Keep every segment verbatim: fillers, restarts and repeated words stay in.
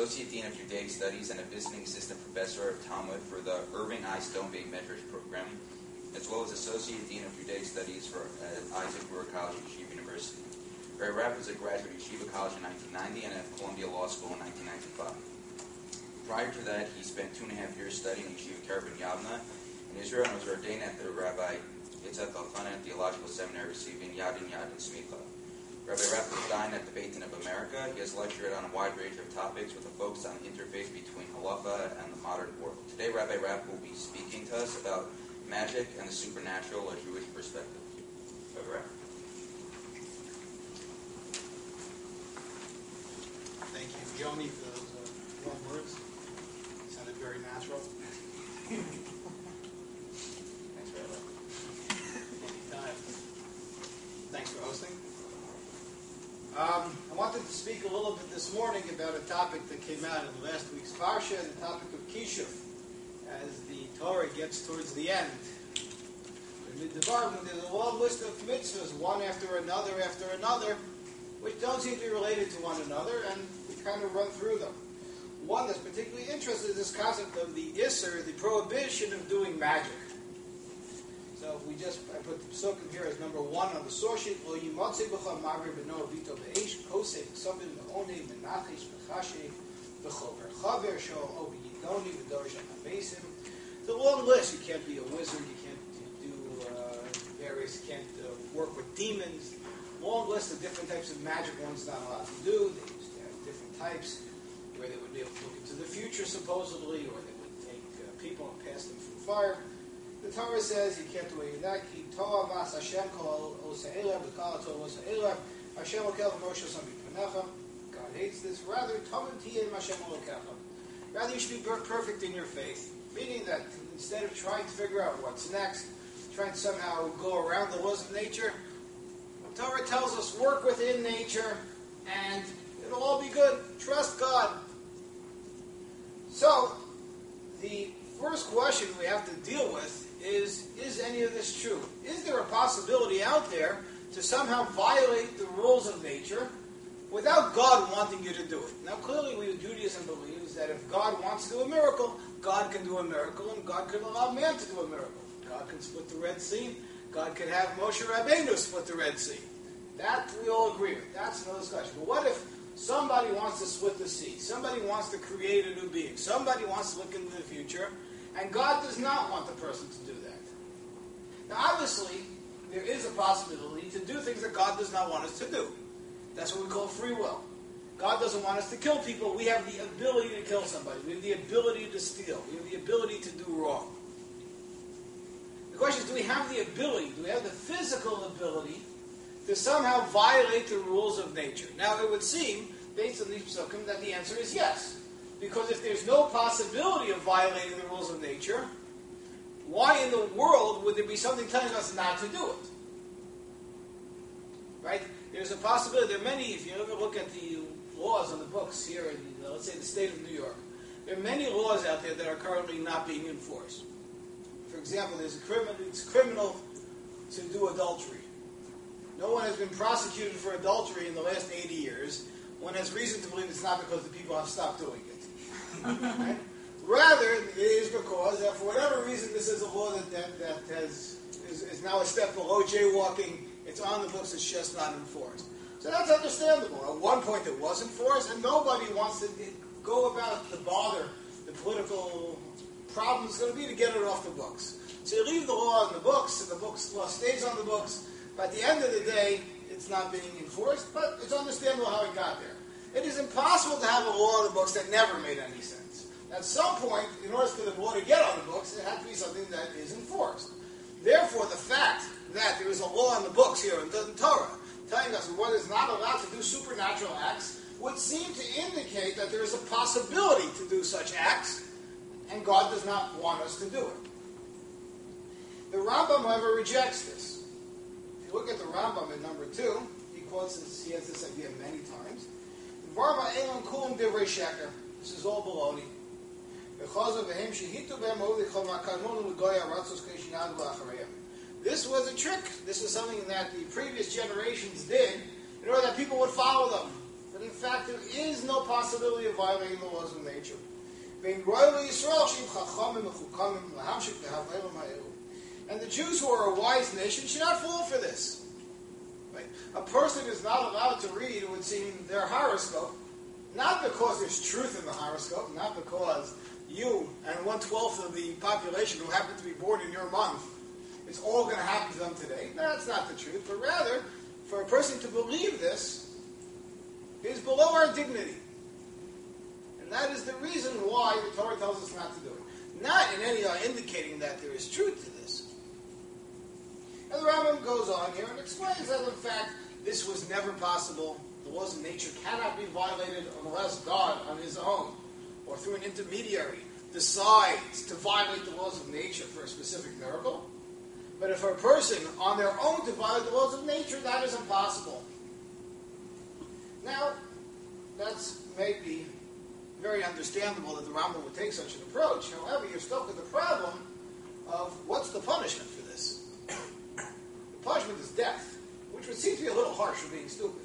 Associate Dean of Judaic Studies and a visiting assistant professor of Talmud for the Irving I. Stoneberg Medrash program, as well as Associate Dean of Judaic Studies for uh, Isaac Brewer College at Yeshiva University. Rabbi Rapp was a graduate of Yeshiva College in nineteen ninety and at Columbia Law School in nineteen ninety-five. Prior to that, he spent two and a half years studying Yeshiva Kerev in Yavna in Israel and was ordained at the Rabbi Yitzhak Elchanan Theological Seminary, receiving Yadin Yadin Smicha. Rabbi Rapp was dying at the Beit Din of America. He has lectured on a wide range of topics with a focus on the interface between halacha and the modern world. Today, Rabbi Rapp will be speaking to us about magic and the supernatural, a Jewish perspective. Rabbi Rapp. Thank you, Yoni, for those uh, warm words. It sounded very natural. Thanks, Rabbi. Anytime. Thanks for hosting. Um, I wanted to speak a little bit this morning about a topic that came out in last week's Parsha, the topic of Kishuf, as the Torah gets towards the end. In the Devarim, there's a long list of mitzvahs, one after another after another, which don't seem to be related to one another, and we kind of run through them. One that's particularly interesting is this concept of the Isser, the prohibition of doing magic. So if we just, I put the psukim here as number one on the source sheet. Lo yimotze b'cha magir b'no vito b'eish kosei b'sovim b'onei menachish b'chashe b'chover chaver sho o b'yidoni v'dorish ha'mesim. It's a long list. You can't be a wizard. You can't do uh, various. You can't uh, work with demons. Long list of different types of magic one's not allowed to do. They used to have different types where they would be able to look into the future supposedly, or they would take uh, people and pass them through fire. The Torah says you can't do any of that. Ki Torah mas Hashem kol osa'ela b'kal Torah osa'ela Hashem okel v'moshe sami panecha. God hates this. Rather, Torah tiyeh Hashem olokecha. Rather, you should be perfect in your faith. Meaning that instead of trying to figure out what's next, trying to somehow go around the laws of nature, the Torah tells us work within nature and it'll all be good. Trust God. So, the first question we have to deal with is, is any of this true? Is there a possibility out there to somehow violate the rules of nature without God wanting you to do it? Now, clearly, we Judaism believes that if God wants to do a miracle, God can do a miracle, and God can allow man to do a miracle. God can split the Red Sea. God can have Moshe Rabbeinu split the Red Sea. That we all agree with. That's another discussion. But what if somebody wants to split the sea? Somebody wants to create a new being. Somebody wants to look into the future. And God does not want the person to do that. Now, obviously, there is a possibility to do things that God does not want us to do. That's what we call free will. God doesn't want us to kill people. We have the ability to kill somebody. We have the ability to steal. We have the ability to do wrong. The question is, do we have the ability, do we have the physical ability to somehow violate the rules of nature? Now, it would seem, based on these psukim, that the answer is yes. Because if there's no possibility of violating the rules of nature, why in the world would there be something telling us not to do it? Right? There's a possibility. There are many, if you ever look at the laws on the books here in, uh, let's say, the state of New York, there are many laws out there that are currently not being enforced. For example, there's a criminal, it's criminal to do adultery. No one has been prosecuted for adultery in the last eighty years. One has reason to believe it's not because the people have stopped doing it. Right? Rather, it is because that for whatever reason this is a law that, that, that has is, is now a step below jaywalking. It's on the books, it's just not enforced. So that's understandable. At one point it was enforced, and nobody wants to go about the bother, the political problem is going to be to get it off the books. So you leave the law on the books, and the books law stays on the books, but at the end of the day, it's not being enforced, but it's understandable how it got there. It is impossible to have a law on the books that never made any sense. At some point, in order for the law to get on the books, it had to be something that is enforced. Therefore, the fact that there is a law on the books here in the Torah telling us one is not allowed to do supernatural acts would seem to indicate that there is a possibility to do such acts, and God does not want us to do it. The Rambam, however, rejects this. If you look at the Rambam in number two, he quotes this, he has this idea many times. This is all baloney. This was a trick. This is something that the previous generations did in order that people would follow them. that in fact there is no possibility of violating the laws of nature. And the Jews, who are a wise nation, should not fall for this. Right? A person is not allowed to read, it would seem, their horoscope, not because there's truth in the horoscope, not because you and one-twelfth of the population who happen to be born in your month, it's all going to happen to them today. No, that's not the truth. But rather, for a person to believe this is below our dignity. And that is the reason why the Torah tells us not to do it. Not in any way indicating that there is truth to this. And the Rambam goes on here and explains that, in fact, this was never possible. The laws of nature cannot be violated unless God, on his own, or through an intermediary, decides to violate the laws of nature for a specific miracle. But if a person, on their own, to violate the laws of nature, that is impossible. Now, that's maybe very understandable that the Rambam would take such an approach. However, you're stuck with the problem of what's the punishment for this? The punishment is death, which would seem to be a little harsh for being stupid.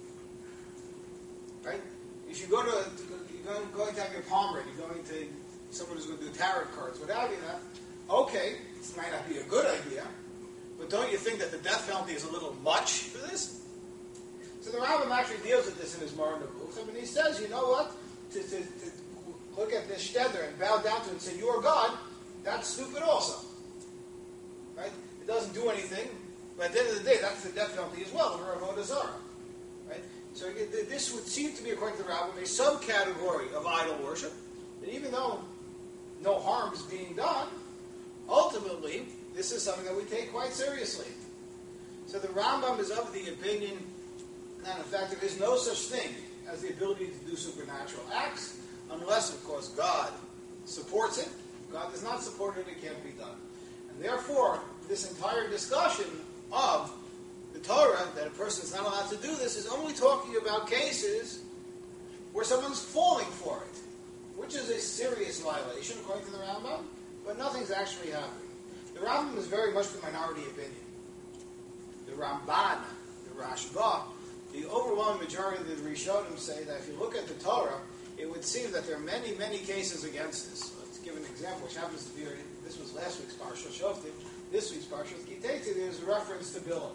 Right? If you go to, to you're going, going to have your palm read, you're going to someone who's going to do tarot cards, what have you, that, okay, this might not be a good idea, but don't you think that the death penalty is a little much for this? So the Rambam actually deals with this in his Moreh Nevuchim, and he says, you know what? To, to, to look at this shteder and bow down to it and say, you are God, that's stupid also. Right? It doesn't do anything, but at the end of the day, that's the death penalty as well, for Avodah Zarah. Right? So this would seem to be, according to the Rambam, a subcategory of idol worship, that even though no harm is being done, ultimately, this is something that we take quite seriously. So the Rambam is of the opinion that, in fact, there is no such thing as the ability to do supernatural acts, unless, of course, God supports it. If God does not support it, it can't be done. And therefore, this entire discussion of the Torah, that a person is not allowed to do this, is only talking about cases where someone's falling for it, which is a serious violation, according to the Rambam, but nothing's actually happening. The Rambam is very much the minority opinion. The Ramban, the Rashba, the overwhelming majority of the Rishonim say that if you look at the Torah, it would seem that there are many, many cases against this. Let's give an example, which happens to be, this was last week's Parsha Shoftim, this week's Parsha Kiteti, there's a reference to Bilam.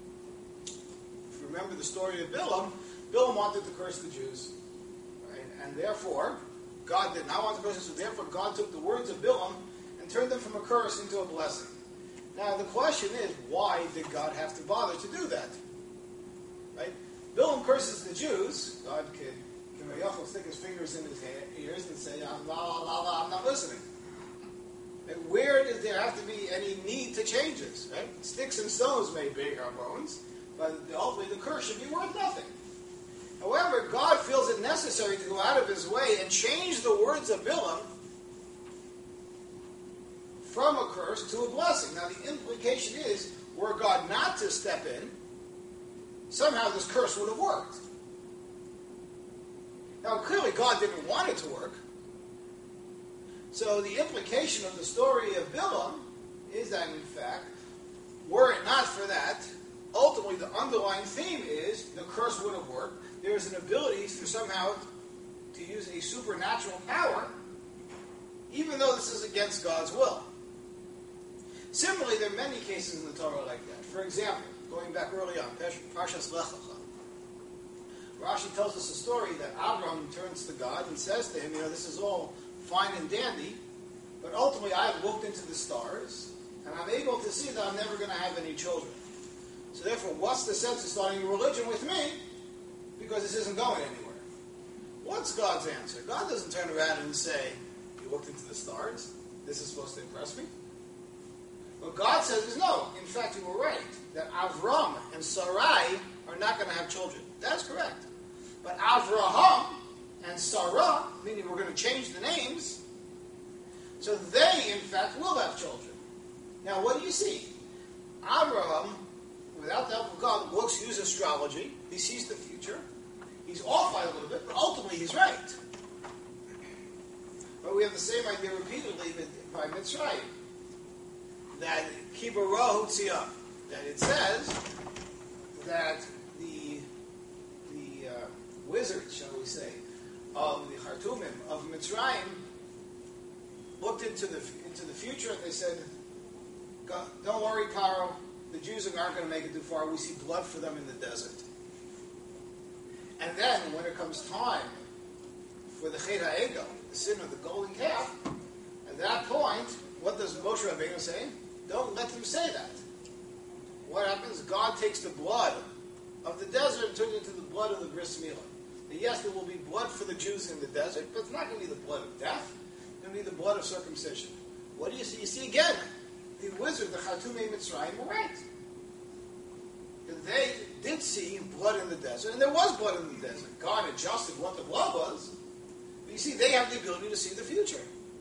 If you remember the story of Bilam, Bilam wanted to curse the Jews. Right? And therefore, God did not want to curse them, so therefore God took the words of Bilam and turned them from a curse into a blessing. Now the question is, why did God have to bother to do that? Right? Bilam curses the Jews. God could, can stick his fingers in his ears and say, la, la, la, la, I'm not listening. And where did there have to be any need to change this? Right? Sticks and stones may break our bones, but ultimately the curse should be worth nothing. However, God feels it necessary to go out of his way and change the words of Bilam from a curse to a blessing. Now the implication is, were God not to step in, somehow this curse would have worked. Now clearly God didn't want it to work. So the implication of the story of Bilam is that, in fact, were it not for that, ultimately the underlying theme is the curse would have worked. There is an ability to somehow to use a supernatural power, even though this is against God's will. Similarly, there are many cases in the Torah like that. For example, going back early on, Parshas Lech Lecha, Rashi tells us a story that Abraham turns to God and says to him, you know, this is all fine and dandy, but ultimately I have looked into the stars, and I'm able to see that I'm never going to have any children. So therefore, what's the sense of starting a religion with me? Because this isn't going anywhere. What's God's answer? God doesn't turn around and say, you looked into the stars? This is supposed to impress me? What God says is, no, in fact you were right, that Avram and Sarai are not going to have children. That's correct. But Avraham and Sarah, meaning we're going to change the names, so they, in fact, will have children. Now, what do you see? Abraham, without the help of God, looks, uses astrology. He sees the future. He's off by a little bit, but ultimately he's right. But we have the same idea repeatedly by Mitzrayim. That Kibarahu Tziyah, that it says that the the uh, wizards, shall we say, of the Khartoumim, of Mitzrayim, looked into the into the future and they said, don't worry, Paro, the Jews aren't going to make it too far. We see blood for them in the desert. And then, when it comes time for the Chet HaEgel, the sin of the golden calf, at that point, what does Moshe Rabbeinu say? Don't let them say that. What happens? God takes the blood of the desert and turns it into the blood of the Bris Milah. And yes, there will be blood for the Jews in the desert, but it's not going to be the blood of death. It's going to be the blood of circumcision. What do you see? You see again, the wizard, the Khartoumei Mitzrayim, were right. They did see blood in the desert, and there was blood in the desert. God adjusted what the blood was. But you see, they have the ability to see the future.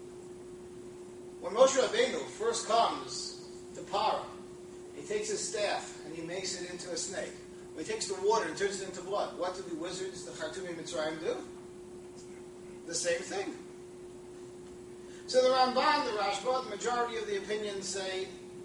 When Moshe Rabbeinu first comes to Paro, he takes his staff and he makes it into a snake. When he takes the water and turns it into blood, what do the wizards, the Khartoumei Mitzrayim, do? The same thing. So the Ramban, the Rashba, the majority of the opinions say,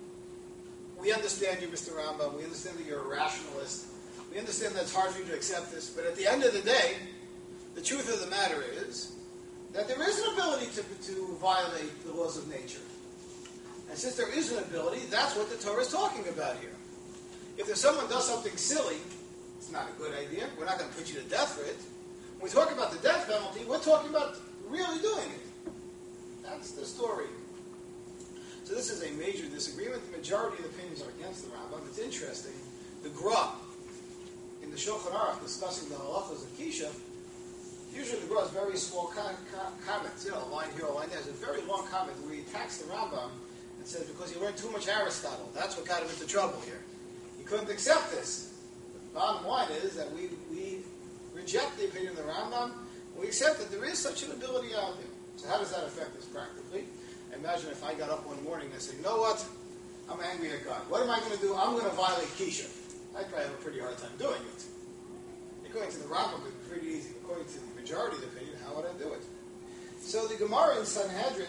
we understand you, Mister Rambam. We understand that you're a rationalist. We understand that it's hard for you to accept this. But at the end of the day, the truth of the matter is that there is an ability to, to violate the laws of nature. And since there is an ability, that's what the Torah is talking about here. If there's someone does something silly, it's not a good idea. We're not going to put you to death for it. When we talk about the death penalty, we're talking about really doing it. That's the story. So this is a major disagreement. The majority of the opinions are against the Rambam. It's interesting. The Gra, in the Shulchan Aruch, discussing the halachas of Kisha, usually the Gra has very small com- com- comments. You know, a line here, a line there. There's a very long comment where he attacks the Rambam and says, because he learned too much Aristotle. That's what got him into trouble here. He couldn't accept this. The bottom line is that we, we reject the opinion of the Rambam, and we accept that there is such an ability out there. So how does that affect us practically? Imagine if I got up one morning and said, you know what? I'm angry at God. What am I going to do? I'm going to violate Kisha. I'd probably have a pretty hard time doing it. According to the Rambam, it would be pretty easy. According to the majority of the opinion, how would I do it? So the Gemara in Sanhedrin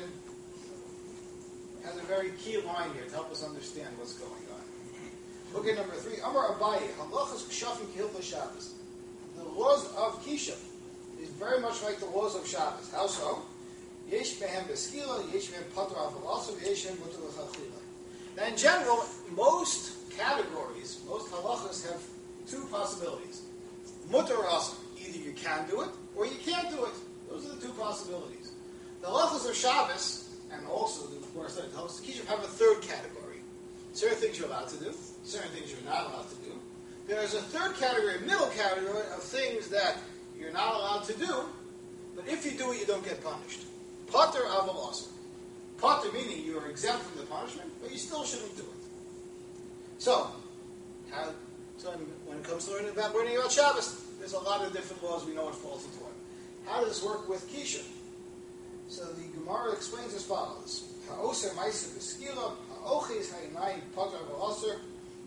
has a very key line here to help us understand what's going on. Look at number three. Amar Abaye, halachas k'shafim k'hilchos Shabbos. The laws of Kisha is very much like the laws of Shabbos. How so? Yesh mehem beskila, yesh mehem patur avalasav, yesh mehem mutar l'chachila. Now, in general, most categories, most halachas have two possibilities. Mutar asa, either you can do it or you can't do it. Those are the two possibilities. The halachas of Shabbos and also the halachas of Kisha have a third category. Certain things you're allowed to do, certain things you're not allowed to do. There's a third category, a middle category of things that you're not allowed to do, but if you do it, you don't get punished. Pater aval asur. Pater meaning you are exempt from the punishment, but you still shouldn't do it. So, how, so when it comes to learning about learning about Shabbos, there's a lot of different laws. We know what falls into what. How does this work with Kisha? So the Gemara explains as follows: Ha'oser ma'aser b'skila, ha'oches ha'inayim pater aval asur,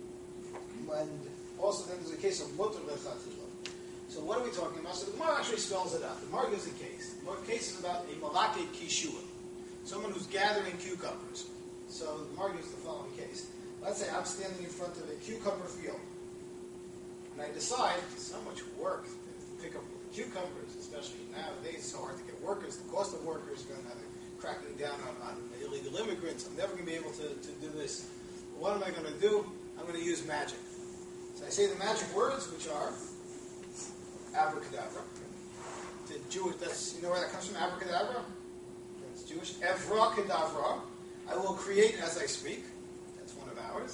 and also then there's a case of mutar lechatila. So what are we talking about? So the Gemara actually spells it out. The Gemara gives a case. The case is about a malake kishua, someone who's gathering cucumbers. So the Gemara gives the following case. Let's say I'm standing in front of a cucumber field, and I decide it's so much work to pick up cucumbers, especially nowadays. It's so hard to get workers. The cost of workers is going to cracking down on, on illegal immigrants. I'm never going to be able to, to do this. What am I going to do? I'm going to use magic. So I say the magic words, which are abracadabra. The Jewish, that's, you know where that comes from, abracadabra? That's Jewish. Evracadabra. I will create as I speak. That's one of ours.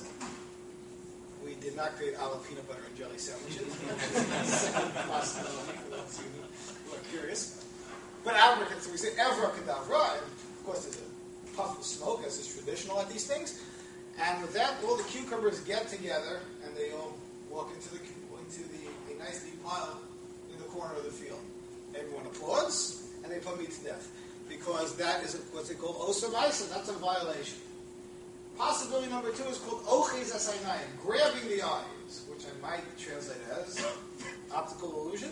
We did not create a la peanut butter and jelly sandwiches. Second possibility for those who are curious. But abracadabra, so we say evracadabra, and of course there's a puff of smoke, as is traditional at these things. And with that, all the cucumbers get together, and they all walk into the into the a nice deep pile in the corner of the field. Everyone applauds, and they put me to death. Because that is what's it called? Oser ma'aser, that's a violation. Possibility number two is called oches asaynayim, grabbing the eyes, which I might translate as optical illusion.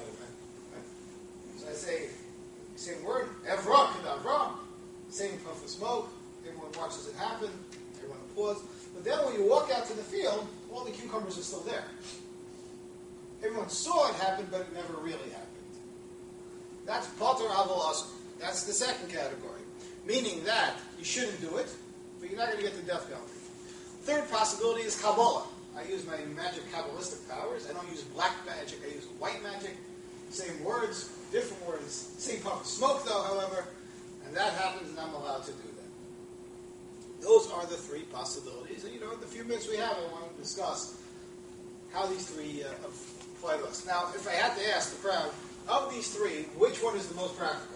So I say, same word, evra kadavra, same puff of smoke, everyone watches it happen, everyone applauds. But then when you walk out to the field, all the cucumbers are still there. Everyone saw it happen, but it never really happened. That's Pater Aval Asr. That's the second category. Meaning that you shouldn't do it, but you're not going to get the death penalty. Third possibility is Kabbalah. I use my magic Kabbalistic powers. I don't use black magic, I use white magic. Same words, different words, same puff of smoke though, however, and that happens and I'm allowed to do that. Those are the three possibilities. And you know, in the few minutes we have, I want to discuss how these three uh, apply to us. Now, if I had to ask the crowd, of these three, which one is the most practical?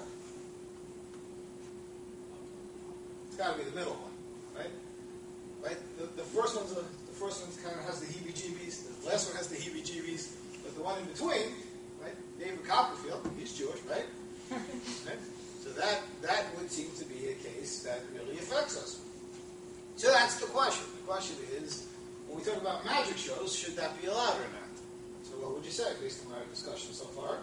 It's got to be the middle one, right? Right? The, the first one's a, the first one kind of has the heebie-jeebies. The last one has the heebie-jeebies. But the one in between, right? David Copperfield, he's Jewish, right? right? So that that would seem to be a case that really affects us. So that's the question. The question is, when we talk about magic shows, should that be allowed or not? So what would you say based on our discussion so far?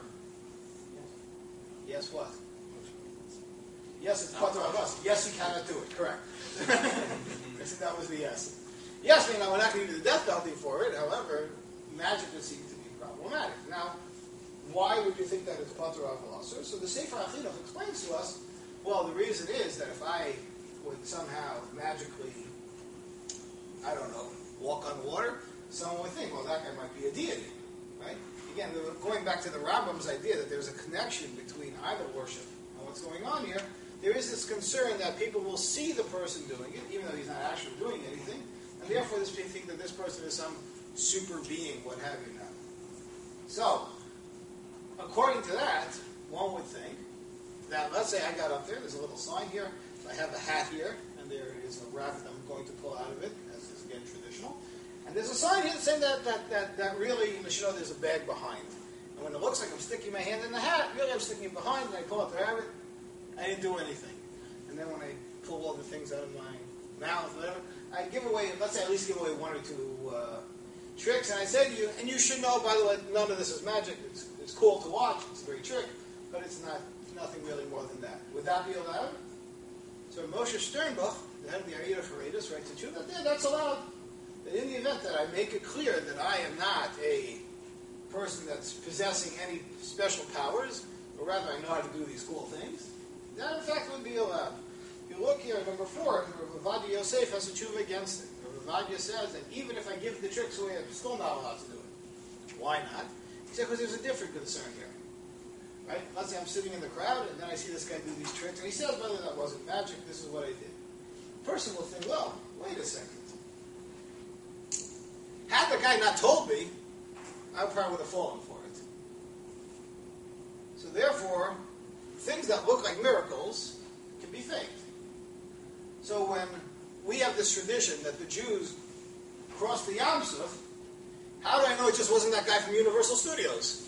Yes, what? Yes, it's Pater of us. Yes, you cannot do it. Correct. I think that was the yes. Yes, I mean, we're not going to do the death penalty for it. However, magic would seem to be problematic. Now, why would you think that it's Pater of us? So the Sefer HaChinuch explains to us, well, the reason is that if I would somehow magically, I don't know, walk on water, someone would think, well, that guy might be a deity, right? Again, going back to the Rambam's idea that there's a connection between idol worship and what's going on here, there is this concern that people will see the person doing it, even though he's not actually doing anything, and therefore they think that this person is some super being, what have you not. So, according to that, one would think that, let's say I got up there, there's a little sign here, I have a hat here, and there is a rabbit I'm going to pull out of it, as is again traditional. And there's a sign here saying that, that, that, that really, you should know there's a bag behind. And when it looks like I'm sticking my hand in the hat, really I'm sticking it behind, and I pull out the rabbit, I didn't do anything. And then when I pull all the things out of my mouth, whatever, I give away, let's say I at least give away one or two uh, tricks, and I say to you, and you should know, by the way, none of this is magic. It's, it's cool to watch, it's a great trick, but it's not nothing really more than that. Would that be allowed? So Moshe Sternbuch, the head of the Arida Haredus, writes to you that yeah, that's allowed. That in the event that I make it clear that I am not a person that's possessing any special powers, or rather I know how to do these cool things, that in fact would be allowed. If you look here at number four, Rav Ovadia Yosef has a tshuva against it. Rav Ovadia says that even if I give the tricks away, I'm still not allowed to do it. Why not? He said because there's a different concern here. Right? Let's say I'm sitting in the crowd, and then I see this guy do these tricks, and he says, whether that wasn't magic, this is what I did. The person will think, well, wait a second. Had the guy not told me, I probably would have fallen for it. So therefore, things that look like miracles can be faked. So when we have this tradition that the Jews crossed the Yam Suf, how do I know it just wasn't that guy from Universal Studios?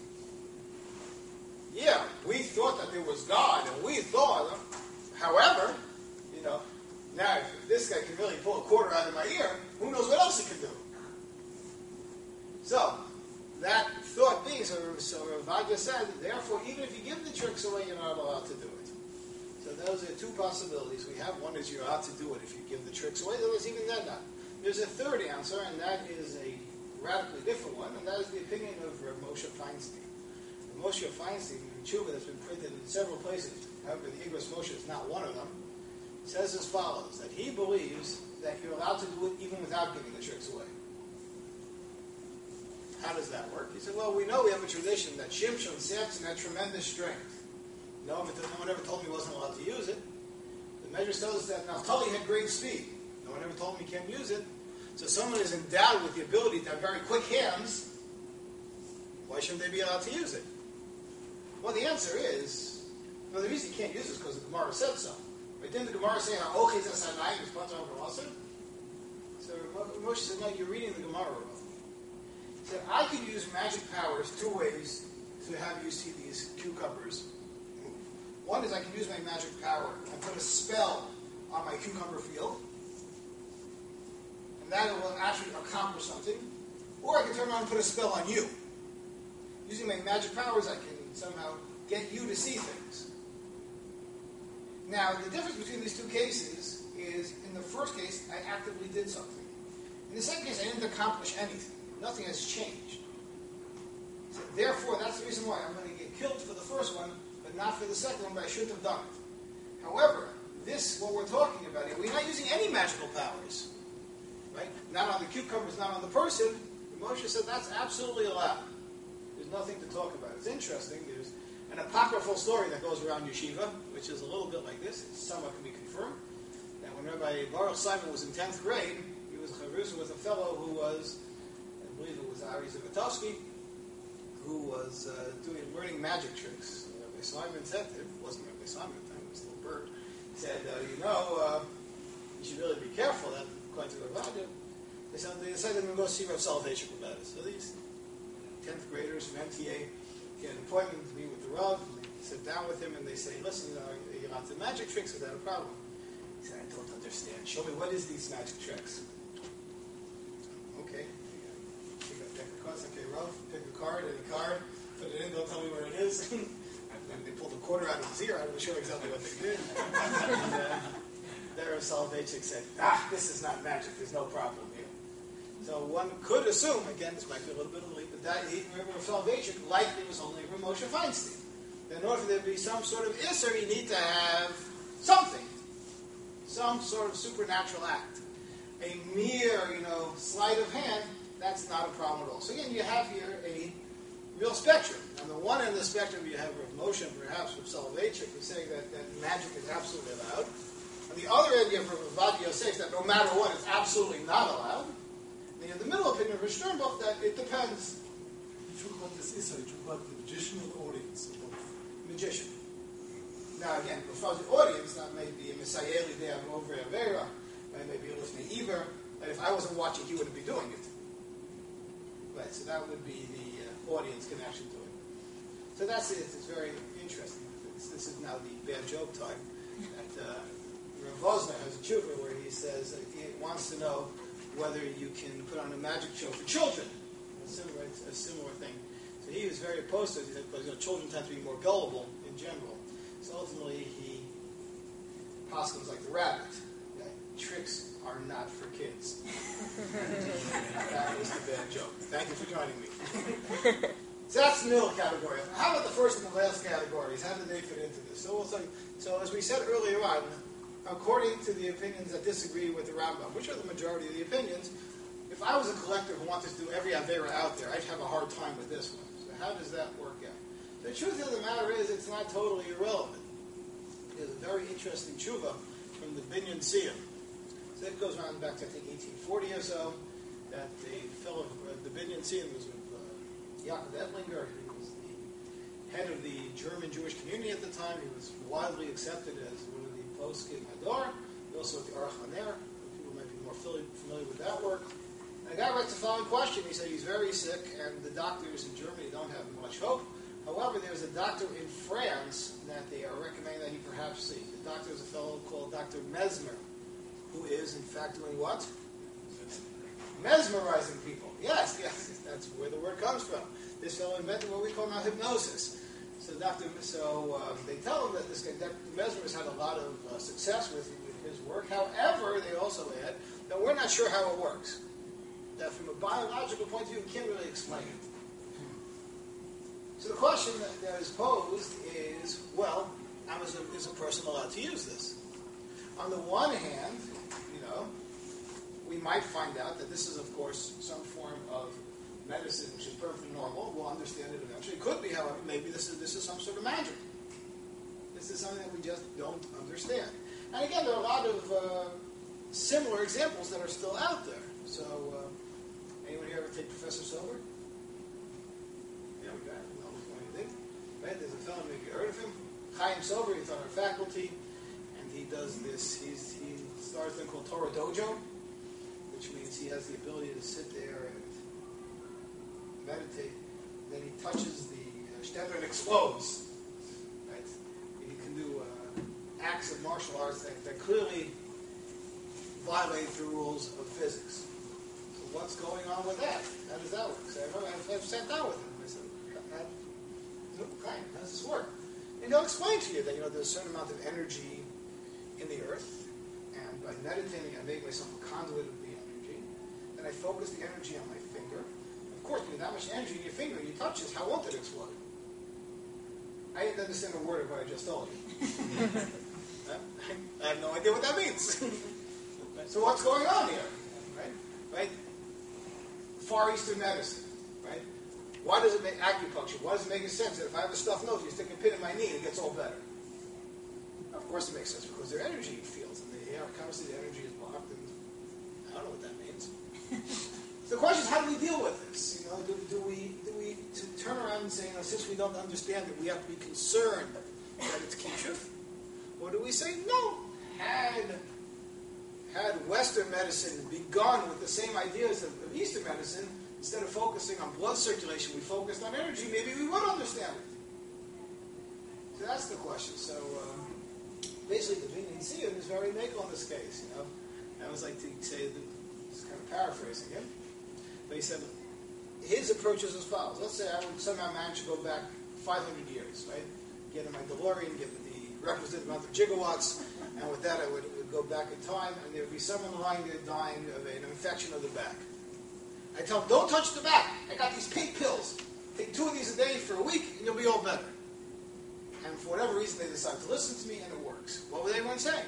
Yeah, we thought that there was God, and we thought, however, you know, now if this guy can really pull a quarter out of my ear, who knows what else he can do? So, that thought being, so, so Rav Ovadia said, therefore, even if you give the tricks away, you're not allowed to do it. So those are two possibilities we have. One is you're allowed to do it if you give the tricks away. There was even then not. There's a third answer, and that is a radically different one, and that is the opinion of Rav Moshe Feinstein. Rav Moshe Feinstein, in Tshuva that's been printed in several places, however, the Igros Moshe is not one of them, says as follows, that he believes that you're allowed to do it even without giving the tricks away. How does that work? He said, well, we know we have a tradition that Shimshon, Samson had tremendous strength. No, no one ever told me he wasn't allowed to use it. The measures tells us that Naphtali had great speed. No one ever told him he can't use it. So someone is endowed with the ability to have very quick hands. Why shouldn't they be allowed to use it? Well, the answer is, well, the reason you can't use it is because the Gemara said so. But didn't the Gemara say, "Ha'ochiz esanayim is patur v'aser"? So Moshe said, no, you're reading the Gemara wrong. He said, I could use magic powers two ways to have you see these cucumbers move. One is I can use my magic power and put a spell on my cucumber field, and that will actually accomplish something. Or I can turn around and put a spell on you. Using my magic powers, I can somehow get you to see things. Now, the difference between these two cases is, in the first case, I actively did something. In the second case, I didn't accomplish anything. Nothing has changed. So therefore, that's the reason why I'm going to get killed for the first one, but not for the second one, but I shouldn't have done it. However, this, what we're talking about here, we're not using any magical powers. Right? Not on the cucumbers, not on the person. Moshe said that's absolutely allowed. There's nothing to talk about. It's interesting. There's an apocryphal story that goes around yeshiva, which is a little bit like this. It somewhat can be confirmed. That when Rabbi Baruch Simon was in tenth grade, he was chavrusa with a fellow who was, I believe it was Ari Zivotofsky, who was uh, doing learning magic tricks. And Rabbi Simon said to him, it wasn't Rabbi Simon at the time, it was a little bird, he said, uh, you know, uh, you should really be careful. That, according to Rav Adia, they said they decided to go see Rav Soloveitchik about it. So these tenth graders from M T A get an appointment to meet with the Rav, and they sit down with him, and they say, listen, you know, you're lots of magic tricks, is that a problem? He said, I don't understand. Show me, what is these magic tricks? Okay. You got pick a card. Okay, Rav, pick a card, any card, put it in, don't tell me where it is. And they pulled a quarter out of his ear, I wasn't sure exactly what they did. And, uh, there Rav Soloveitchik said, ah, this is not magic, there's no problem here. So one could assume, again, this might be a little bit of a leap, but that he, Rav Soloveitchik likely was only Rav Moshe Feinstein. In order for there to be some sort of Isser, you need to have something. Some sort of supernatural act. A mere, you know, sleight of hand, that's not a problem at all. So again, you have here a real spectrum. On the one end of the spectrum, you have Rav Moshe and perhaps Rav Soloveitchik, who's saying that, that magic is absolutely allowed. On the other end, you have Rav Ovadia Yosef, that no matter what, it's absolutely not allowed. And you have the middle opinion of Rav Sternbuch, that it depends. You talk about this Issa, you talk about the magician or the audience? Magician. Now again, as far as the audience, that may be a Misayeli de Amov Avera, may be a Lifnei Iver, but if I wasn't watching, he wouldn't be doing it. Right, so that would be the uh, audience connection to it. So that's it. It's very interesting. It's, this is now the bad joke time. That, uh, Rav Vosner has a tshuva where he says that he wants to know whether you can put on a magic show for children. A similar, a similar thing. So he was very opposed to it. He said, because you know, children tend to be more gullible in general. So ultimately he poskins like the rabbit. That tricks are not for kids. That was the bad joke. Thank you for joining me. So that's the middle category. How about the first and the last categories? How did they fit into this? So, we'll say, so as we said earlier on, according to the opinions that disagree with the Rambam, which are the majority of the opinions, if I was a collector who wanted to do every Avera out there, I'd have a hard time with this one. So how does that work out? The truth of the matter is it's not totally irrelevant. There's a very interesting tshuva from the Binyan Siyam. So that goes around back to, I think, eighteen forty or so, that the fellow, uh, the Binyan Siyam was with uh, Yaakov Ettlinger. He was the head of the German Jewish community at the time. He was widely accepted as one of the poskim Hadar. He also at the Aruch LaNer. People might be more familiar with that work. And the guy writes the following question. He said he's very sick, and the doctors in Germany don't have much hope. However, there's a doctor in France that they are recommending that he perhaps see. The doctor is a fellow called Doctor Mesmer, who is, in fact, doing what? Mesmerizing people. Yes, yes, that's where the word comes from. This fellow invented what we call now hypnosis. So, Doctor, so uh, they tell him that this guy, Doctor Mesmer, has had a lot of uh, success with, with his work. However, they also add that we're not sure how it works. That from a biological point of view, we can't really explain it. So the question that, that is posed is, well, how is a, is a person allowed to use this? On the one hand, you know, we might find out that this is, of course, some form of medicine which is perfectly normal. We'll understand it eventually. It could be, however, maybe this is this is some sort of magic. This is something that we just don't understand. And again, there are a lot of uh, similar examples that are still out there. So, uh, anyone here ever take Professor Silver? Yeah, we got it. No, anything. Right? There's a fellow, maybe you heard of him. Chaim Silver, he's on our faculty, and he does this. He's, he starts a thing called Torah Dojo, which means he has the ability to sit there and meditate. Then he touches the uh, shtender and explodes. Right? He can do uh, acts of martial arts that, that clearly violate the rules of physics. So what's going on with that? How does that work? So I've, I've sat down with him. I said, how, how does this work? And he'll explain to you that you know there's a certain amount of energy in the earth, and by meditating, I make myself a conduit of the energy. Then I focus the energy on my finger. Of course, with that much energy in your finger, you touch this, how won't it explode? I didn't understand a word of what I just told you. I have no idea what that means. So what's going on here? Right? Right? Far Eastern medicine. Right? Why does it make acupuncture? Why does it make sense that if I have a stuffed nose, you stick a pin in my knee and it gets all better? Of course it makes sense, because their energy fields in the air, constantly the energy is blocked, and I don't know what that means. So the question is, how do we deal with this? You know, do, do we do we to turn around and say, you know, since we don't understand it, we have to be concerned that it's kishuf? Or do we say, no, had had Western medicine begun with the same ideas of, of Eastern medicine, instead of focusing on blood circulation, we focused on energy, maybe we would understand it. So that's the question. So um, basically, the Vinyan Sion is very makel in this case. You know, I always like to say that, just kind of paraphrasing him, but he said his approach is as follows. Let's say I would somehow manage to go back five hundred years, right? Get in my DeLorean, get the requisite amount of gigawatts, and with that I would, would go back in time, and there would be someone lying there dying of an infection of the back. I tell them, don't touch the back. I got these pink pills. Take two of these a day for a week, and you'll be all better. And for whatever reason, they decide to listen to me, and it works. What would everyone say?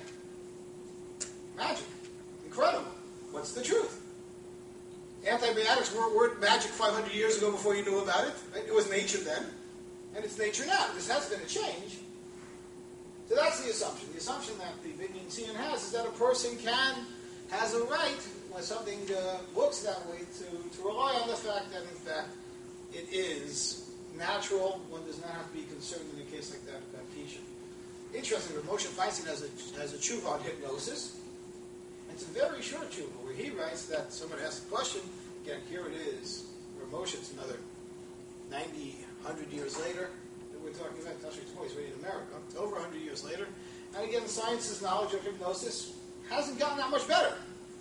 Magic. Incredible. What's the truth? Antibiotics weren't, weren't magic five hundred years ago before you knew about it. Right? It was nature then, and it's nature now. This has been a change. So that's the assumption. The assumption that the Vinyan Sion has is that a person can, has a right, when something uh, looks that way, to, to rely on the fact that, in fact, it is natural. One does not have to be concerned in a case like that about kishuf. Interesting, but Moshe Feinstein has a, has a tshuva on hypnosis. It's a very short tshuva where he writes that someone asked a question. Again, here it is. Where Moshe, it's another ninety, one hundred years later. We're talking about Tashri Tzmo, he's in America. It's over one hundred years later. And again, science's knowledge of hypnosis hasn't gotten that much better.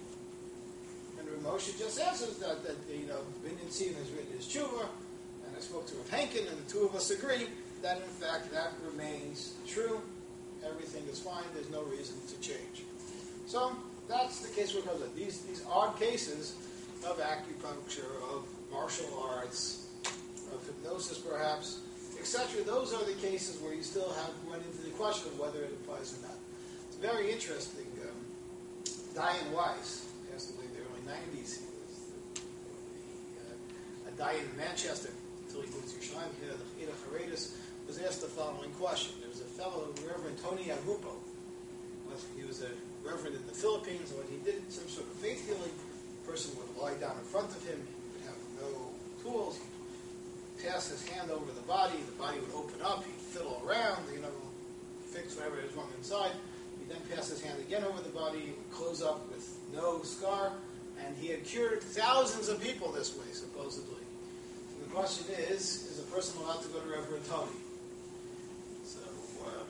And Moshe just answers that, that you know, Vinyan Sion has written his tshuva, and I spoke to Rav Henkin, and the two of us agree that, in fact, that remains true. Everything is fine. There's no reason to change. So that's the case we're talking about. These, these odd cases of acupuncture, of martial arts, of hypnosis perhaps, et cetera. Those are the cases where you still have run into the question of whether it applies or not. It's very interesting. Um, Diane Weiss passed away in the early nineties. He was the, the, uh, a Diane in Manchester until he moved to Yerushalayim. He had the Haredis, was asked the following question. There was a fellow, Reverend Tony Agupo. He was a reverend in the Philippines, and when he did some sort of faith healing, the person would lie down in front of him. He would have no tools. Pass his hand over the body, the body would open up, he'd fiddle around, you know, fix whatever is wrong inside. He'd then pass his hand again over the body, it would close up with no scar, and he had cured thousands of people this way, supposedly. And the question is, is a person allowed to go to Reverend Tony? So, uh,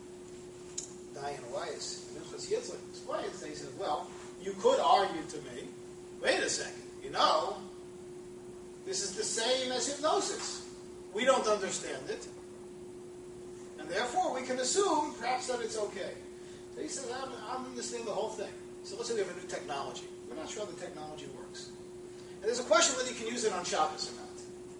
Diane Weiss, and this was Yitzhak explains, he said, well, you could argue to me, wait a second, you know, this is the same as hypnosis. We don't understand it. And therefore, we can assume, perhaps, that it's okay. So he said, I don't understand the whole thing. So let's say we have a new technology. We're not sure how the technology works. And there's a question whether you can use it on Shabbos or not.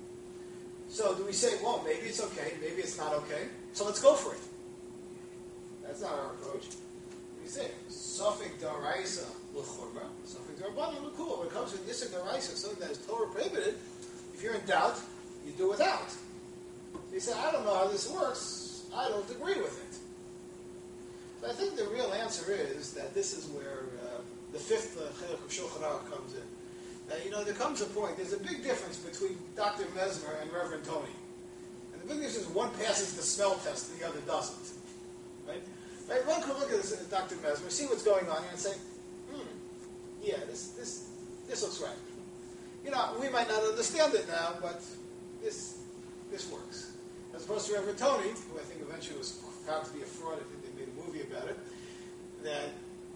So do we say, well, maybe it's okay, maybe it's not okay, so let's go for it. That's not our approach. We say, Sofik Daraisa L'chorma, Sofik Darabana L'kula. When it comes to Yisik Daraisa, something that is Torah prohibited, if you're in doubt, you do without. He said, I don't know how this works. I don't agree with it. But I think the real answer is that this is where uh, the fifth Chiluk of Shulchan Aruch comes in. That, you know, there comes a point, there's a big difference between Doctor Mesmer and Reverend Tony. And the big difference is one passes the smell test and the other doesn't. Right? Right? One could look at this, at Doctor Mesmer, see what's going on here, and say, hmm, yeah, this, this, this looks right. You know, we might not understand it now, but this this works. As opposed to Reverend Tony, who I think eventually was found to be a fraud. I think they made a movie about it. That,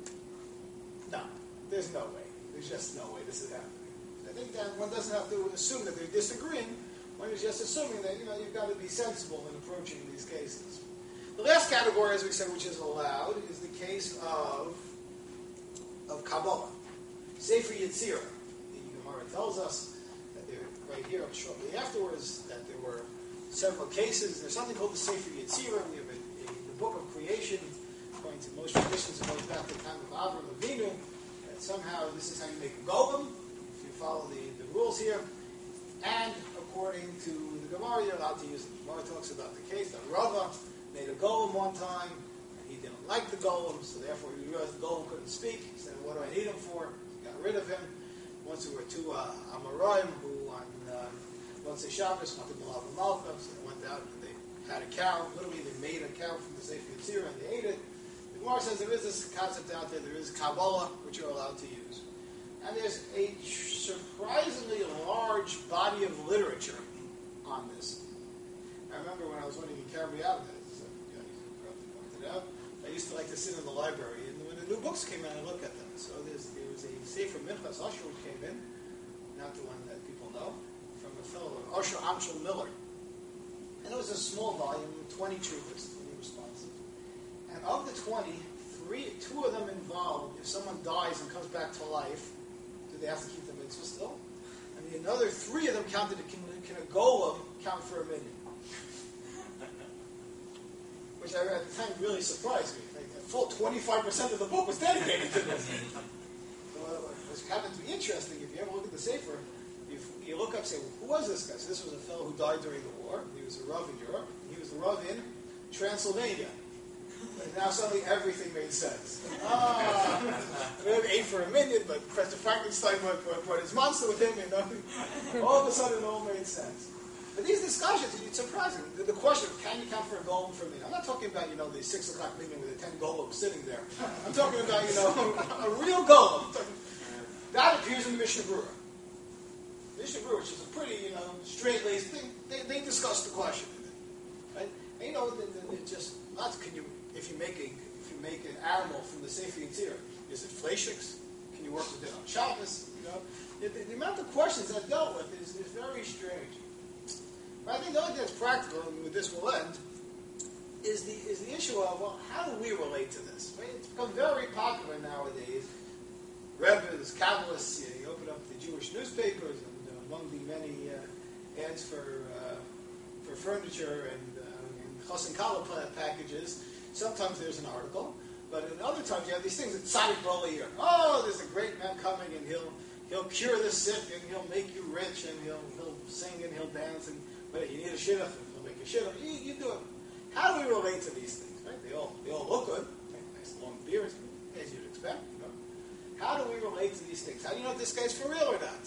no, there's no way. There's just no way this is happening. I think that one doesn't have to assume that they're disagreeing. One is just assuming that, you know, you've got to be sensible in approaching these cases. The last category, as we said, which is allowed, is the case of of Kabbalah. Sefer Yetzirah. The Gemara tells us that there right here shortly afterwards that there were several cases. There's something called the Sefer Yetzirah. We have a, a, the book of creation, according to most traditions, it goes back to the time of Avraham Avinu. That somehow this is how you make a golem, if you follow the, the rules here. And according to the Gemara, you're allowed to use it. The Gemara talks about the case that Rava made a golem one time, and he didn't like the golem, so therefore he realized the golem couldn't speak. He said, what do I need him for? He got rid of him. Once there were two uh, Amoraim who on uh, once they Shabbos went to Malav Malka, so they went out and they had a cow. Literally, they made a cow from the Sefer Yetzirah and they ate it. The Gemara says there is this concept out there. There is Kabbalah, which you're allowed to use, and there's a surprisingly large body of literature on this. I remember when I was living in Cambria, as you probably pointed out, I used to like to sit in the library, and when the new books came out, I look at them. So there's, there was a Sefer Minchas Usher which came in, not the one that people know, from a fellow, Usher Amshel Miller. And it was a small volume, twenty treatises, twenty responses. And of the twenty, three, two of them involved, if someone dies and comes back to life, do they have to keep the mitzvah still? And the another three of them counted, can, can a golem count for a minyan? Which I read at the time really surprised me. Like, a full twenty-five percent of the book was dedicated to this. So, uh, what happens to be interesting, if you ever look at the Sefer, you, you look up and say, well, who was this guy? So this was a fellow who died during the war. He was a Rav in Europe. He was the Rav in Transylvania. And now suddenly everything made sense. Ah, we ate for a minute, but Professor Frankenstein brought, brought his monster with him, and all of a sudden it all made sense. But these discussions, it's surprising. The, the question of can you count for a golem for a minute? I'm not talking about, you know, the six o'clock meeting with the ten golems sitting there. I'm talking about, you know, a real golem. That appears in the Mishnah Berurah. Mishnah Berurah, which is a pretty, you know, straight-laced thing, they, they discuss the question. Right? And, you know, it just, not, can you, if you make a, if you make an animal from the Sefer Yetzirah, is it fleishiks? Can you work with it on Shabbos? You know, the, the, the amount of questions I've dealt with is, is very strange. But I think the only thing that's practical, and with this will end, is the is the issue of, well, how do we relate to this? Right? It's become very popular nowadays. Rebbes, Kabbalists, you, know, you open up the Jewish newspapers, and uh, among the many uh, ads for uh, for furniture and, uh, and Chassan Kala packages, sometimes there's an article, but at other times you have these things that Tzaddik B'Aliyah. Oh, there's a great man coming, and he'll he'll cure the sick, and he'll make you rich, and he'll he'll sing and he'll dance, and but you need a shidduch, he'll make a shidduch. You, you do it. How do we relate to these things? Right? They all they all look good. Right? Nice long beards, as you'd expect. You know? How do we relate to these things? How do you know if this guy's for real or not?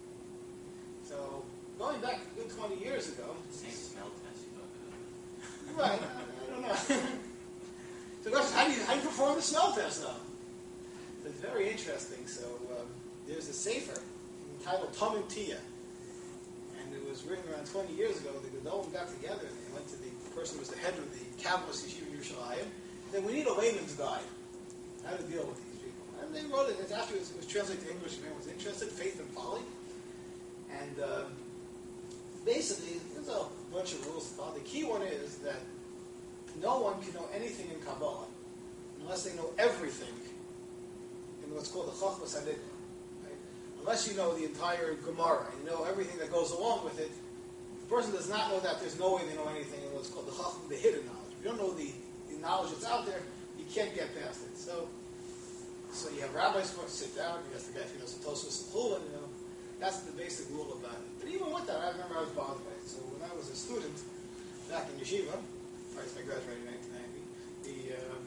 So going back a good twenty years ago. Same smell test you talk about. Right. I, I don't know. So the question is, how do you how do you perform the smell test though? So it's very interesting. So um, there's a sefer entitled Tamim Tia. It was written around twenty years ago. The Gedolim got together and they went to the person who was the head of the Kabbalist Yeshiva in Yerushalayim. Then we need a layman's guide. How to deal with these people. And they wrote it. And after it was, it was translated to English, if anyone was interested, Faith and Folly. And uh, basically, there's a bunch of rules to follow. The key one is that no one can know anything in Kabbalah unless they know everything in what's called the Chochmas Hadikah. Unless you know the entire Gemara and you know everything that goes along with it, the person does not know that. There's no way they know anything in what's called the chacham, the hidden knowledge. If you don't know the, the knowledge that's out there, you can't get past it. So, so you have rabbis who sit down. You ask the guy if he knows the Tosfos and Chulin. You know, that's the basic rule about it. But even with that, I remember I was bothered by it. So when I was a student back in yeshiva, prior to my graduating in nineteen ninety, the uh,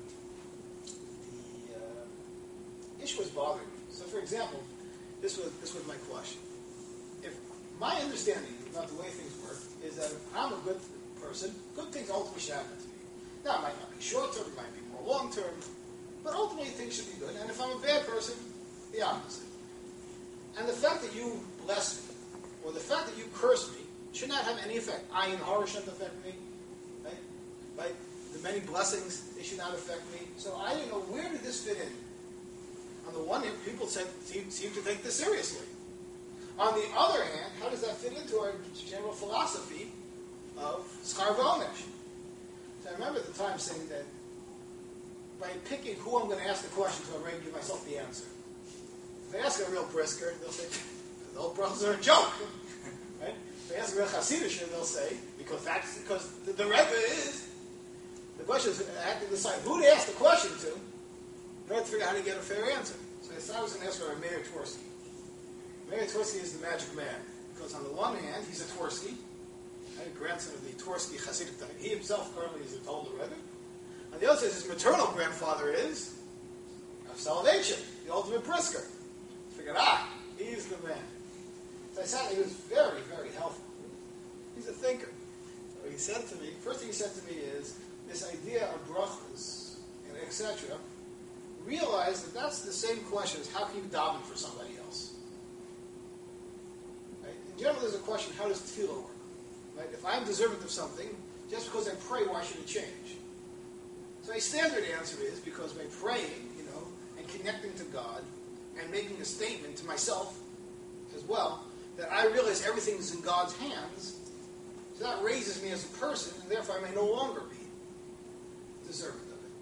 the uh, issue was bothering me. So, for example. This was this was my question. If my understanding about the way things work is that if I'm a good person, good things ultimately should happen to me. Now, it might not be short term, it might be more long term, but ultimately things should be good. And if I'm a bad person, the opposite. And the fact that you bless me, or the fact that you curse me, should not have any effect. Ayin hara shouldn't affect me, right? Right? The many blessings, they should not affect me. So I didn't know, where did this fit in? On the one hand, people seem, seem to take this seriously. On the other hand, how does that fit into our general philosophy of schar v'onesh? So I remember at the time saying that by picking who I'm going to ask the question to, I'm ready to give myself the answer. If I ask a real brisker, they'll say, the old brothers are a joke. Right? If they ask about Hasidish, they'll say, because that's because the, the Rebbe is. The question is, I have to decide who to ask the question to in order to figure out how to get a fair answer. So I decided I was going to ask for Meir Tversky. Meir Tversky is the magic man. Because on the one hand, he's a Tversky, right, grandson of the Tversky Hasidic type. He himself currently is a Talmud Rebbe. On the other side, his maternal grandfather is of Soloveitchik, the ultimate Brisker. I figured, ah, he's the man. So I sat and he was very, very helpful. He's a thinker. So he said to me, first thing he said to me is, this idea of brachas and et cetera, realize that that's the same question as how can you daven for somebody else? Right? In general, there's a question, how does tefillah work? Right? If I'm deserving of something, just because I pray, why should it change? So a standard answer is because by praying, you know, and connecting to God, and making a statement to myself as well, that I realize everything is in God's hands, so that raises me as a person, and therefore I may no longer be deserving of it.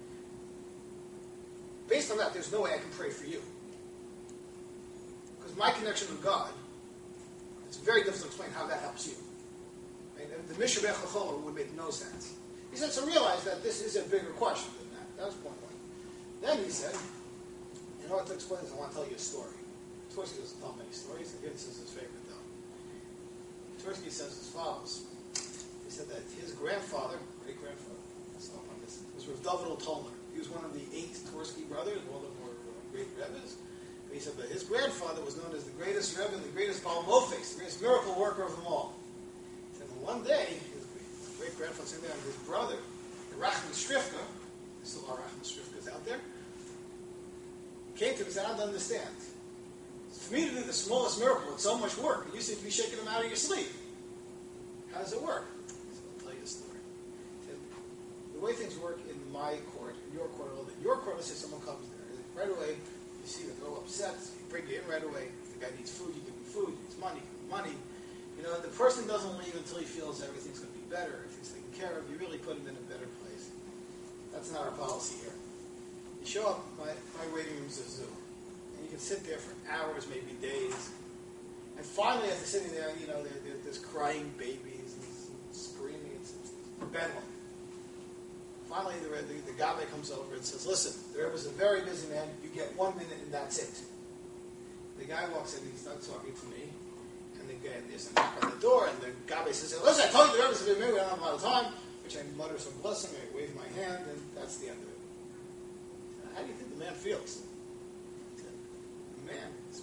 Based on that, there's no way I can pray for you. Because my connection with God, it's very difficult to explain how that helps you. Right? And the Mishnah Bechachol would make no sense. He said, so realize that this is a bigger question than that. That was point one. Then he said, in order to explain this, I want to tell you a story. Tversky doesn't tell many stories, and this is his favorite, though. Tversky says as follows. He said that his grandfather, great-grandfather, on this, was Rav David Tolner. He was one of the eight Tversky brothers, one of them were great Rebbes. He said that his grandfather was known as the greatest Rebbe, the greatest Baal Mofes, the greatest miracle worker of them all. He said that one day, his great-grandfather sitting there, and his brother, Rachman Strifka, there's still are Rachman Strifkas out there, came to him and said, I don't understand. For me to do the smallest miracle, it's so much work. You seem to be shaking them out of your sleep. How does it work? So I'll tell you a story. The way things work in my court, in your court a little bit, your court, let's say someone comes there. Right away, you see that they're all upset, so you bring you in right away. If the guy needs food, you give him food. He needs money, you give him money. You know, the person doesn't leave until he feels everything's going to be better. If he's taken care of, you really put him in a better place. That's not our policy here. You show up, my, my waiting room's a zoo. And you can sit there for hours, maybe days. And finally, after sitting there, you know, there, there, there's crying babies and, and screaming. It's, it's bedlam. Finally, the, the, the Gabe comes over and says, listen, the Rebbe was a very busy man. You get one minute and that's it. The guy walks in and he starts talking to me. And the guy, there's a knock on the door. And the Gabe says, listen, I told you the Rebbe's a big man. We don't have a lot of time. Which I mutter some blessing. I wave my hand. And that's the end of it. How do you think the man feels? The man has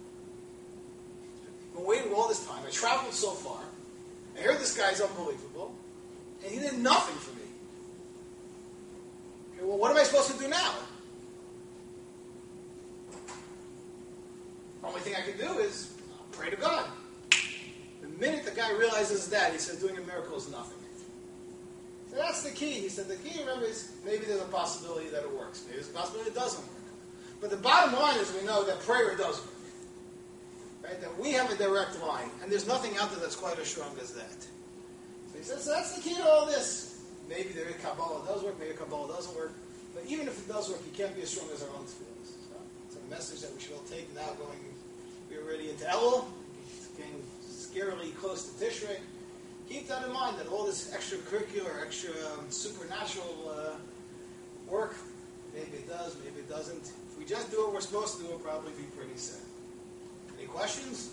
been waiting all this time. I traveled so far. I heard this guy's unbelievable. And he did nothing for me. Okay, well, what am I supposed to do now? The only thing I can do is pray to God. The minute the guy realizes that, he says doing a miracle is nothing. So that's the key. He said the key, remember, is maybe there's a possibility that it works. Maybe there's a possibility it doesn't work. But the bottom line is we know that prayer does work. Right? That we have a direct line. And there's nothing out there that's quite as strong as that. So he says, so that's the key to all this. Maybe the Kabbalah does work, maybe Kabbalah doesn't work. But even if it does work, you can't be as strong as our own feelings. So it's a message that we should all take now going, we're already into Elul, getting scarily close to Tishrei. Keep that in mind, that all this extracurricular, extra um, supernatural uh, work, maybe it does, maybe it doesn't. If we just do what we're supposed to do, we'll probably be pretty set. Any questions?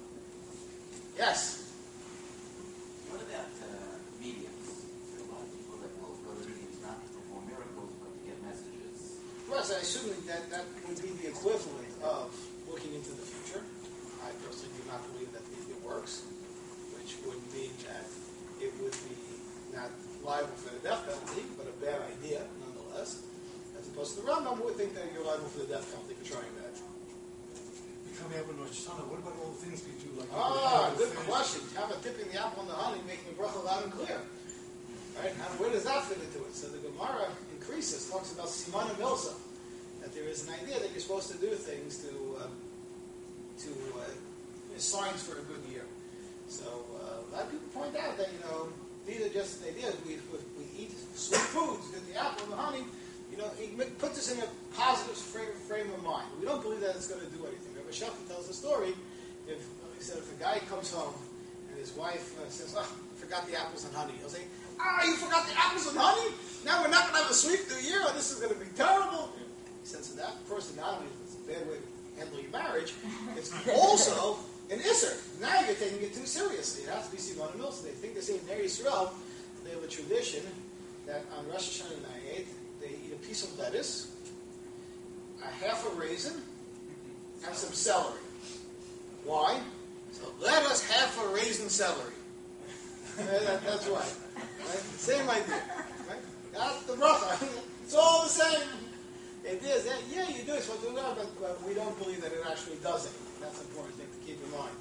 Yes? What about uh, mediums? There are a lot of people that will go to mediums not to perform miracles, but to get messages. Well, so I assume that that would be the equivalent of looking into the future. I personally do not believe that it works, which would mean that it would be not liable for the death penalty, but a bad idea nonetheless. As opposed to the Rambam, who would think that you're liable for the death penalty for trying that. Coming up in Rosh Hashanah, what about all the things we do? Like Ah, good question. How about tipping the apple in the honey, making the bracha loud and clear? Right? And where does that fit into it? So the Gemara increases, talks about simana milsa, that there is an idea that you're supposed to do things to uh, to uh, signs for a good year. So uh, a lot of people point out that, you know, these are just ideas. We, we eat sweet foods, get the apple and the honey. You know, it puts us in a positive frame, frame of mind. We don't believe that it's going to do anything. Rabbi Shachar tells the story. If he said if a guy comes home his wife uh, says, "Oh, I forgot the apples and honey." He'll say, "Ah, you forgot the apples and honey? Now we're not going to have a sweet New Year, and this is going to be terrible." He says, "So that person not only is a bad way to handle your marriage, it's also an isser. Now you're taking it too seriously. It has to be Sivan and Milsa. They think they say in Ner Yisrael, they have a tradition that on Rosh Hashanah night they eat a piece of lettuce, a half a raisin, and some celery. Why? So let us half a raisin celery. that, that's why. Right? Same idea. Right? That's the bracha. It's all the same. It is. Yeah, you do it, so do that, but, but we don't believe that it actually does it. That's an important thing to keep in mind.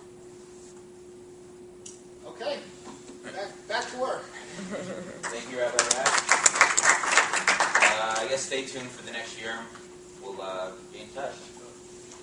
Okay. Back, back to work. Thank you, Rabbi Rash. Uh, I guess stay tuned for the next year. We'll uh, be in touch.